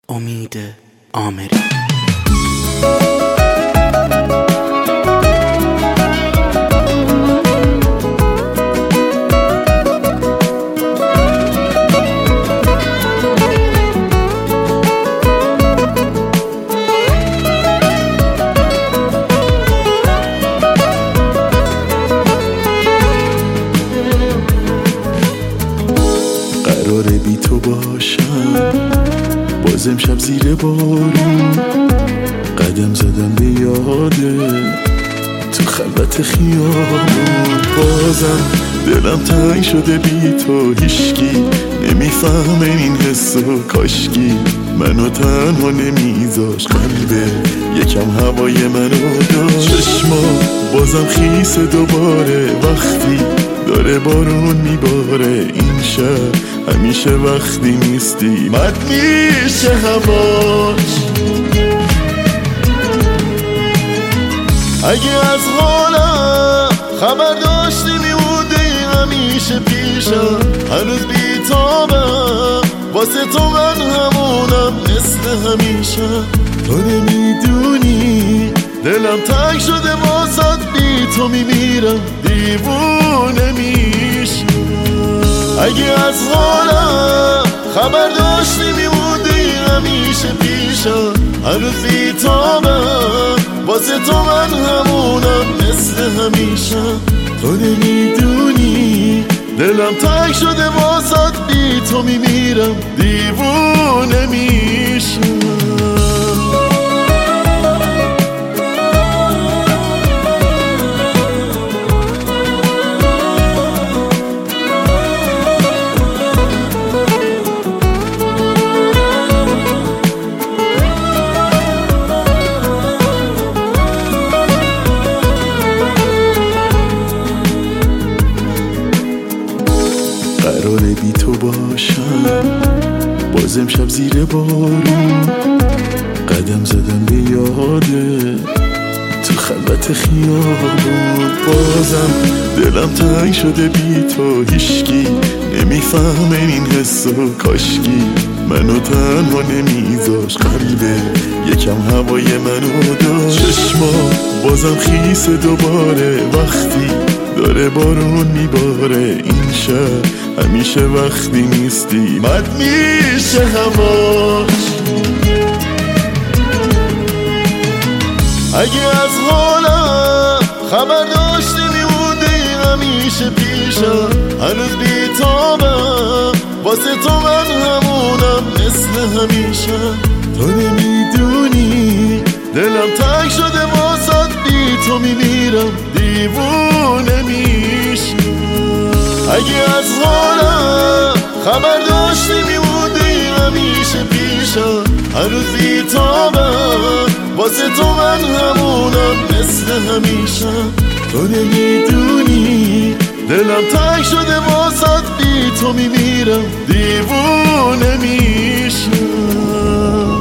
امید آمری. قراره بی تو باشم باز امشب زیر بارون، قدم زدم به یاده تو خلوت خیابون. بازم دلم تنگ شده بی تو، هیشکی نمیفهمه این حسو، کاشکی منو تنها نمیذاش. قلبه یکم هوای منو داشت، چشما بازم خیسه دوباره وقتی داره بارون میباره. این شب همیشه وقتی نیستی مد میشه هواش. اگه از حالم خبر داشتی میموندی همیشه پیشم، هنوز بیتابم واسه تو من همونم مثل همیشه. تو نمیدونی دلم تنگ شده واسد، بی تو میمیرم دیوونه میشم. اگه از حالم خبر داشتی میموندی همیشه پیشم، هنوز بیتابم واسه تو من همونم مثل همیشه. تو نمیدونی دلم تنگ شده واسد، بی تو میمیرم دیوونه میشم. قراره بی تو باشم باز امشب زیر بارون، قدم زدم به یاده تو خلوت خیابون. بازم دلم تنگ شده بی تو، هیشکی نمیفهمه این حسو، کاشکی منو تنها نمیذاش. قلبه یکم هوای منو داشت، چشما بازم خیسه دوباره وقتی داره بارون میباره. این شب همیشه وقتی نیستی مد میشه هواش. اگه از حالم خبر داشتی میموندی همیشه پیشم، هنوز بیتابم واسه تو من همونم مثل همیشه. تو نمیدونی دلم تنگ شده واسد، بی تو میمیرم دیوونه میشم. اگه از حالم خبر داشتی میموندی همیشه پیشم، هنوز بیتابم واسه تو من همونم مثل همیشه. تو نمیدونی دلم تنگ شده واسد، بی تو میمیرم دیوونه میشم.